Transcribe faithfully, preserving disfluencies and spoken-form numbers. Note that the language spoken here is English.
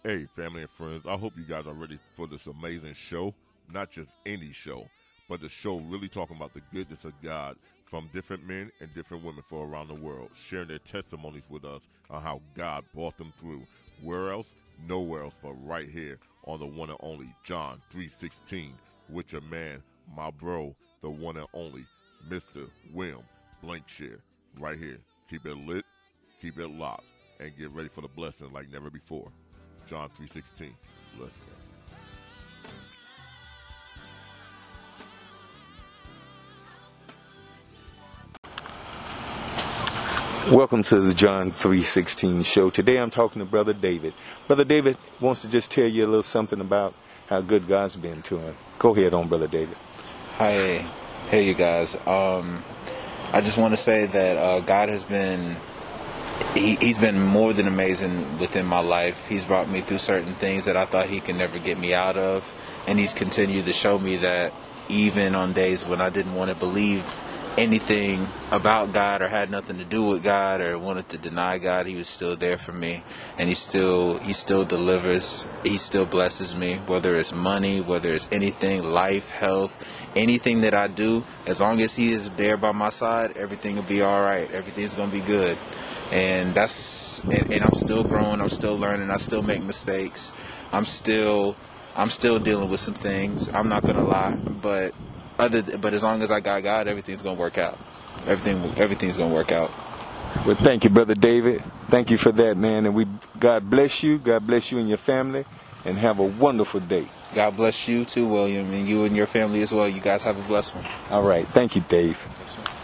Hey, family and friends, I hope you guys are ready for this amazing show. Not just any show, but the show really talking about the goodness of God from different men and different women from around the world, sharing their testimonies with us on how God brought them through. Where else? Nowhere else but right here on the one and only John three sixteen with your man, my bro, the one and only Mister William Blankshire. Right here. Keep it lit, keep it locked, and get ready for the blessing like never before. John three sixteen. Let's go. Welcome to the John three sixteen show. Today I'm talking to Brother David. Brother David wants to just tell you a little something about how good God's been to him. Go ahead on, Brother David. Hi, hey you guys. Um, I just want to say that uh, God has been, he, he's been more than amazing within my life. He's brought me through certain things that I thought he could never get me out of. And he's continued to show me that even on days when I didn't want to believe anything about God or had nothing to do with God or wanted to deny God, he was still there for me, and he still he still delivers. He still blesses me, whether it's money, whether it's anything, life, health, anything that I do. As long as he is there by my side, everything will be all right. Everything's gonna be good. And that's and, and I'm still growing. I'm still learning. I still make mistakes. I'm still I'm still dealing with some things. I'm not gonna lie, but Other, but as long as I got God, everything's gonna work out. Everything, everything's gonna work out. Well, thank you, Brother David. Thank you for that, man. And we, God bless you. God bless you and your family, and have a wonderful day. God bless you too, William, and you and your family as well. You guys have a blessed one. All right. Thank you, Dave.